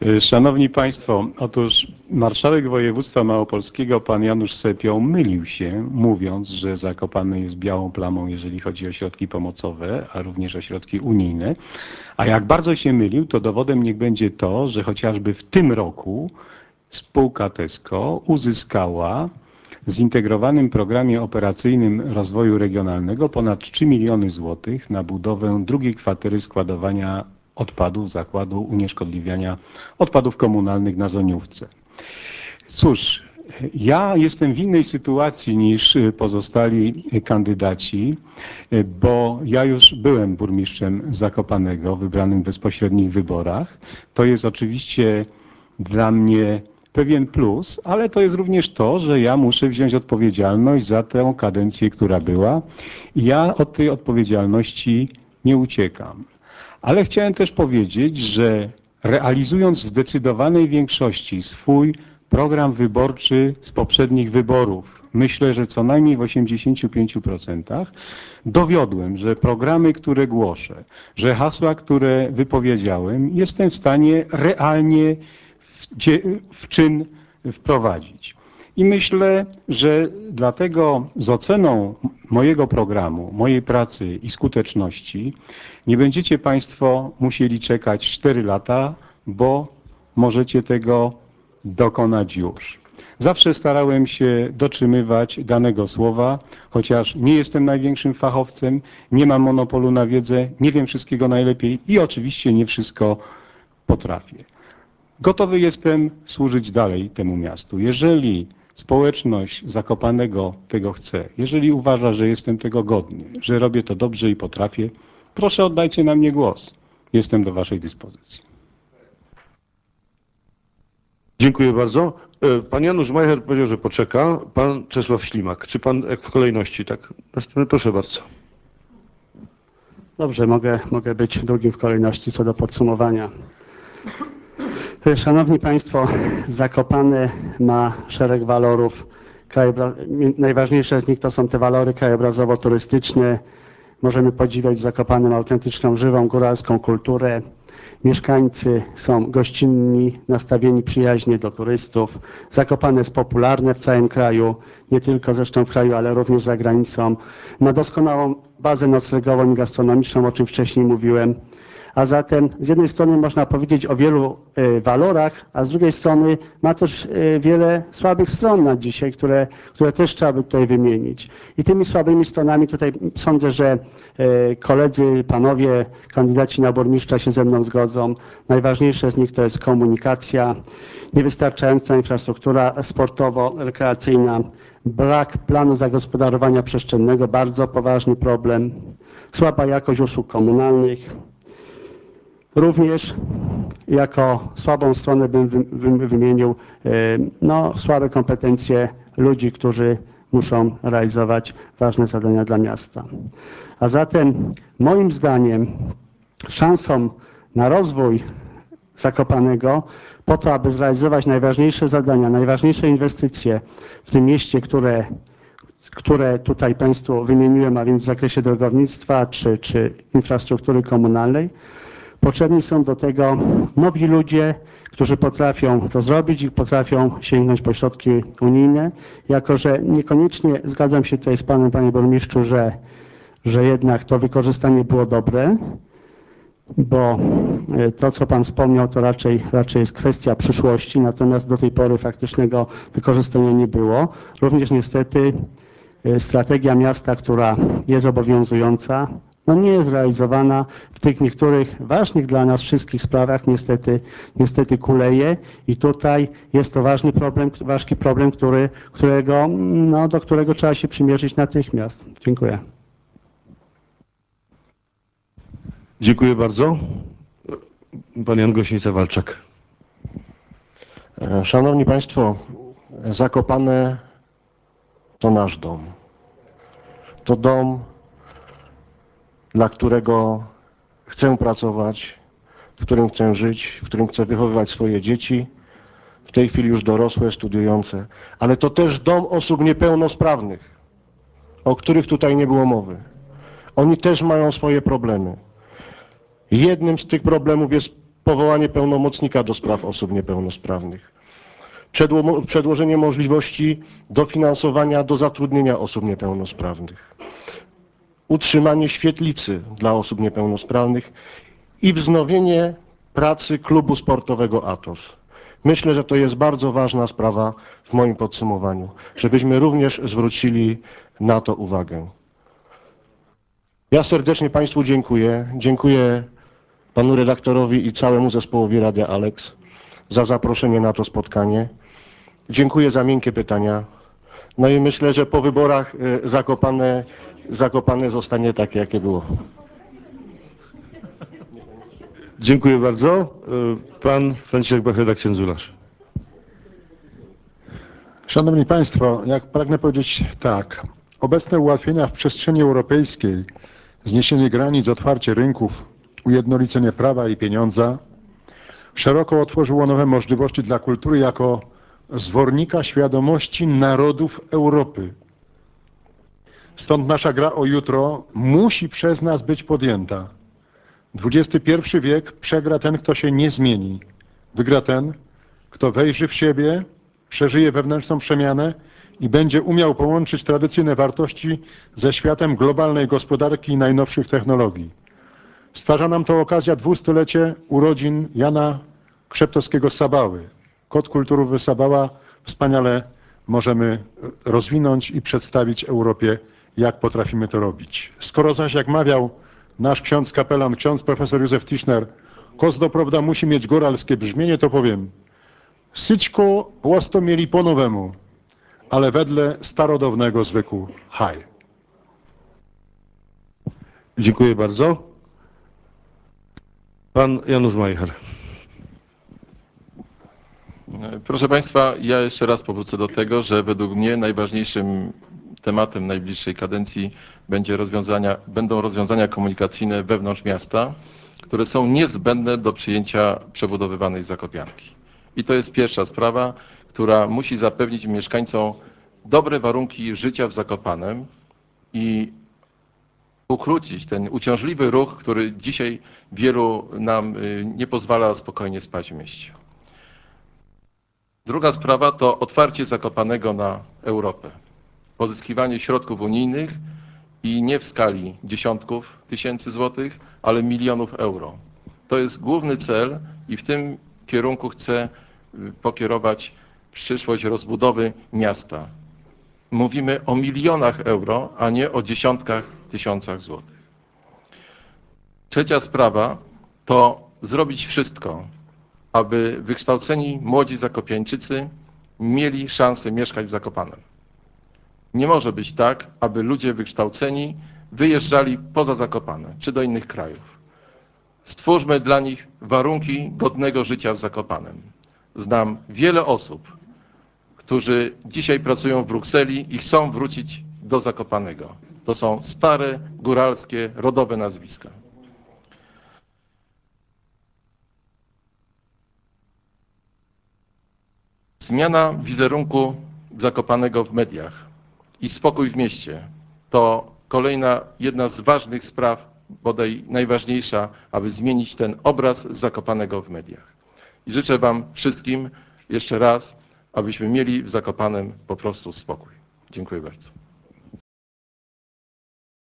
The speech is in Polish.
Szanowni Państwo, otóż marszałek województwa małopolskiego, pan Janusz Sepioł, mylił się, mówiąc, że Zakopane jest białą plamą, jeżeli chodzi o środki pomocowe, a również o środki unijne. A jak bardzo się mylił, to dowodem niech będzie to, że chociażby w tym roku spółka Tesco uzyskała w zintegrowanym programie operacyjnym rozwoju regionalnego ponad 3 miliony złotych na budowę drugiej kwatery składowania odpadów zakładu unieszkodliwiania odpadów komunalnych na Zoniówce. Cóż, ja jestem w innej sytuacji niż pozostali kandydaci, bo ja już byłem burmistrzem Zakopanego, wybranym w bezpośrednich wyborach. To jest oczywiście dla mnie pewien plus, ale to jest również to, że ja muszę wziąć odpowiedzialność za tę kadencję, która była. I ja od tej odpowiedzialności nie uciekam. Ale chciałem też powiedzieć, że realizując w zdecydowanej większości swój program wyborczy z poprzednich wyborów, myślę, że co najmniej w 85%, dowiodłem, że programy, które głoszę, że hasła, które wypowiedziałem, jestem w stanie realnie w czyn wprowadzić. I myślę, że dlatego z oceną mojego programu, mojej pracy i skuteczności nie będziecie Państwo musieli czekać 4 lata, bo możecie tego dokonać już. Zawsze starałem się dotrzymywać danego słowa, chociaż nie jestem największym fachowcem, nie mam monopolu na wiedzę, nie wiem wszystkiego najlepiej i oczywiście nie wszystko potrafię. Gotowy jestem służyć dalej temu miastu. Jeżeli społeczność Zakopanego tego chce, jeżeli uważa, że jestem tego godny, że robię to dobrze i potrafię, proszę oddajcie na mnie głos. Jestem do Waszej dyspozycji. Dziękuję bardzo. Pan Janusz Majcher powiedział, że poczeka. Pan Czesław Ślimak. Czy pan jak w kolejności, tak? Następny, proszę bardzo. Dobrze, mogę być drugim w kolejności co do podsumowania. Szanowni Państwo, Zakopane ma szereg walorów. Najważniejsze z nich to są te walory krajobrazowo-turystyczne. Możemy podziwiać w Zakopanem autentyczną, żywą, góralską kulturę. Mieszkańcy są gościnni, nastawieni przyjaźnie do turystów. Zakopane jest popularne w całym kraju, nie tylko zresztą w kraju, ale również za granicą. Ma doskonałą bazę noclegową i gastronomiczną, o czym wcześniej mówiłem. A zatem z jednej strony można powiedzieć o wielu walorach, a z drugiej strony ma też wiele słabych stron na dzisiaj, które też trzeba by tutaj wymienić. I tymi słabymi stronami tutaj sądzę, że koledzy, panowie, kandydaci na burmistrza się ze mną zgodzą. Najważniejsze z nich to jest komunikacja, niewystarczająca infrastruktura sportowo-rekreacyjna, brak planu zagospodarowania przestrzennego, bardzo poważny problem, słaba jakość usług komunalnych. Również jako słabą stronę bym wymienił słabe kompetencje ludzi, którzy muszą realizować ważne zadania dla miasta. A zatem moim zdaniem szansą na rozwój Zakopanego po to, aby zrealizować najważniejsze zadania, najważniejsze inwestycje w tym mieście, które tutaj Państwu wymieniłem, a więc w zakresie drogownictwa czy infrastruktury komunalnej, potrzebni są do tego nowi ludzie, którzy potrafią to zrobić i potrafią sięgnąć po środki unijne, jako że niekoniecznie zgadzam się tutaj z Panem, Panie Burmistrzu, że jednak to wykorzystanie było dobre, bo to, co Pan wspomniał, to raczej jest kwestia przyszłości, natomiast do tej pory faktycznego wykorzystania nie było. Również niestety strategia miasta, która jest obowiązująca, nie jest realizowana w tych niektórych ważnych dla nas wszystkich sprawach, niestety kuleje i tutaj jest to ważny problem, ważki problem, do którego trzeba się przymierzyć natychmiast. Dziękuję. Dziękuję bardzo. Pan Jan Gosińca-Walczak. Szanowni Państwo, Zakopane to nasz dom. To dom, dla którego chcę pracować, w którym chcę żyć, w którym chcę wychowywać swoje dzieci, w tej chwili już dorosłe, studiujące, ale to też dom osób niepełnosprawnych, o których tutaj nie było mowy. Oni też mają swoje problemy. Jednym z tych problemów jest powołanie pełnomocnika do spraw osób niepełnosprawnych, przedłożenie możliwości dofinansowania do zatrudnienia osób niepełnosprawnych, utrzymanie świetlicy dla osób niepełnosprawnych i wznowienie pracy klubu sportowego Atos. Myślę, że to jest bardzo ważna sprawa w moim podsumowaniu, żebyśmy również zwrócili na to uwagę. Ja serdecznie Państwu dziękuję. Dziękuję panu redaktorowi i całemu zespołowi Radia Alex za zaproszenie na to spotkanie. Dziękuję za miękkie pytania. No i myślę, że po wyborach Zakopane zostanie takie, jakie było. Dziękuję bardzo. Pan Franciszek Bacheda-Księdzularz. Szanowni Państwo, jak pragnę powiedzieć tak, obecne ułatwienia w przestrzeni europejskiej, zniesienie granic, otwarcie rynków, ujednolicenie prawa i pieniądza szeroko otworzyło nowe możliwości dla kultury jako zwornika świadomości narodów Europy. Stąd nasza gra o jutro musi przez nas być podjęta. XXI wiek przegra ten, kto się nie zmieni. Wygra ten, kto wejrzy w siebie, przeżyje wewnętrzną przemianę i będzie umiał połączyć tradycyjne wartości ze światem globalnej gospodarki i najnowszych technologii. Stwarza nam to okazja 200-lecie urodzin Jana Krzeptowskiego z Sabały. Kod kulturowy Sabała wspaniale możemy rozwinąć i przedstawić Europie, jak potrafimy to robić. Skoro zaś, jak mawiał nasz ksiądz kapelan, ksiądz profesor Józef Tischner, Kozdo prawda musi mieć góralskie brzmienie, to powiem: syćko łosto mieli po nowemu, ale wedle starodawnego zwyku haj. Dziękuję bardzo. Pan Janusz Majcher. Proszę Państwa, ja jeszcze raz powrócę do tego, że według mnie najważniejszym tematem najbliższej kadencji będą rozwiązania komunikacyjne wewnątrz miasta, które są niezbędne do przyjęcia przebudowywanej Zakopianki. I to jest pierwsza sprawa, która musi zapewnić mieszkańcom dobre warunki życia w Zakopanem i ukrócić ten uciążliwy ruch, który dzisiaj wielu nam nie pozwala spokojnie spać w mieście. Druga sprawa to otwarcie Zakopanego na Europę. Pozyskiwanie środków unijnych i nie w skali dziesiątków tysięcy złotych, ale milionów euro. To jest główny cel i w tym kierunku chcę pokierować przyszłość rozbudowy miasta. Mówimy o milionach euro, a nie o dziesiątkach tysiącach złotych. Trzecia sprawa to zrobić wszystko, aby wykształceni młodzi zakopiańczycy mieli szansę mieszkać w Zakopanem. Nie może być tak, aby ludzie wykształceni wyjeżdżali poza Zakopane czy do innych krajów. Stwórzmy dla nich warunki godnego życia w Zakopanem. Znam wiele osób, którzy dzisiaj pracują w Brukseli i chcą wrócić do Zakopanego. To są stare, góralskie, rodowe nazwiska. Zmiana wizerunku Zakopanego w mediach i spokój w mieście to kolejna, jedna z ważnych spraw, bodaj najważniejsza, aby zmienić ten obraz Zakopanego w mediach. I życzę Wam wszystkim jeszcze raz, abyśmy mieli w Zakopanem po prostu spokój. Dziękuję bardzo.